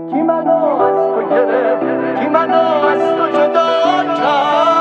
کی منو از تو گرفت، کی منو از تو جدا کرد.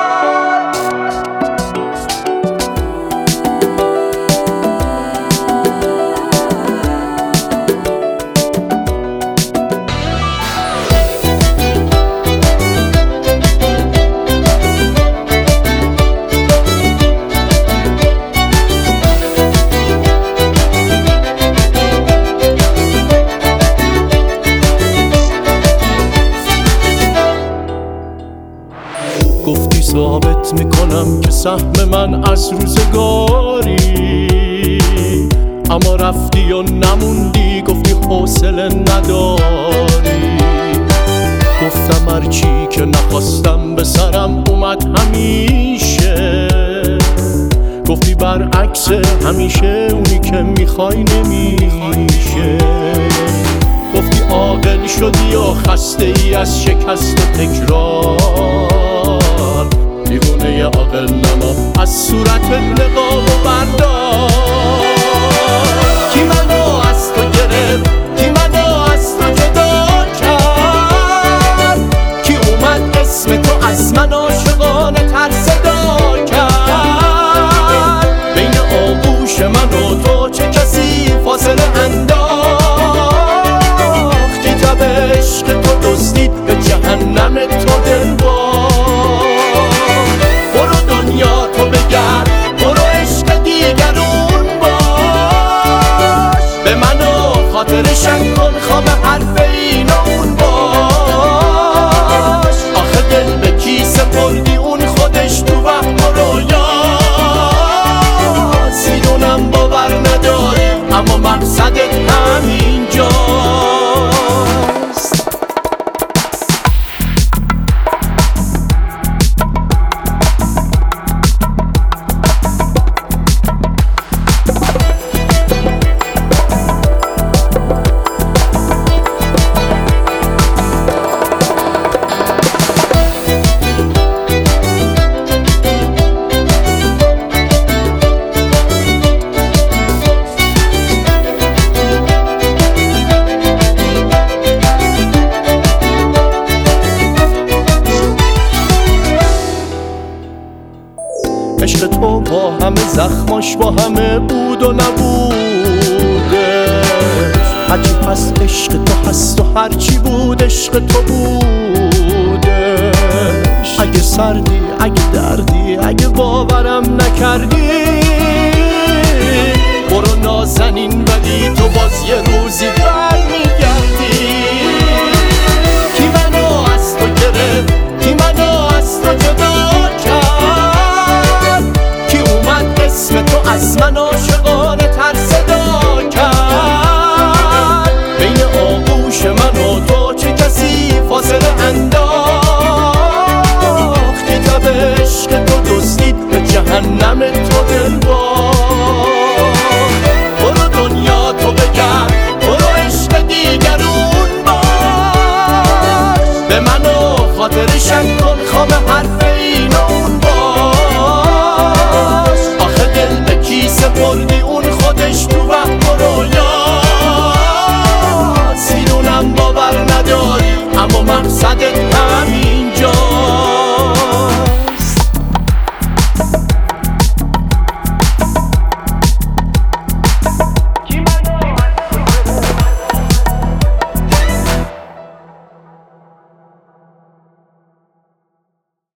گفتی ثابت میکنم که سهم من از روزگاری، اما رفتی و نموندی، گفتی حوصله نداری. گفتم هرچی که نخواستم به سرم اومد همیشه، گفتی برعکس همیشه اونی که میخوای نمیشه. گفتی عاقل شدی و خسته ای از شکست و تکرار، دیوونه عاقل نما از صورت نقاب و بردار. کی منو از تو گرفت، کی منو از تو جدا کرد، کی اومد اسم تو از من عاشقانه تر صدا کرد. بین آغوش من و تو چه کسی فاصله انداخت، کتاب عشق تو دزدید به جهنم تو دل باخت. برو دنیا تو بگرد، برو عشق دیگرون باش، به من و خاطرشن کن خواب حرف این و اون باش. آخه دل به کی سپردی، اون خودش تو وهم و رویاست. میدونم باور نداری اما مقصدت همینجاست. عشق تو با همه زخماش با همه بود و نبودش، هرچی هست عشق تو هست و هرچی بود عشق تو بودش. اگه سردی، اگه دردی، اگه باورم نکردی، برو نازنین ولی تو باز یه روزی برمیگردی. کی منو از تو گرفت، کی منو از تو جدا کرد، کی اومد اسم تو از من عاشقانه تر صدا کرد. بین آغوش من و تو چه کسی فاصله انداخت، کتاب عشق تو دزدید به جهنم تو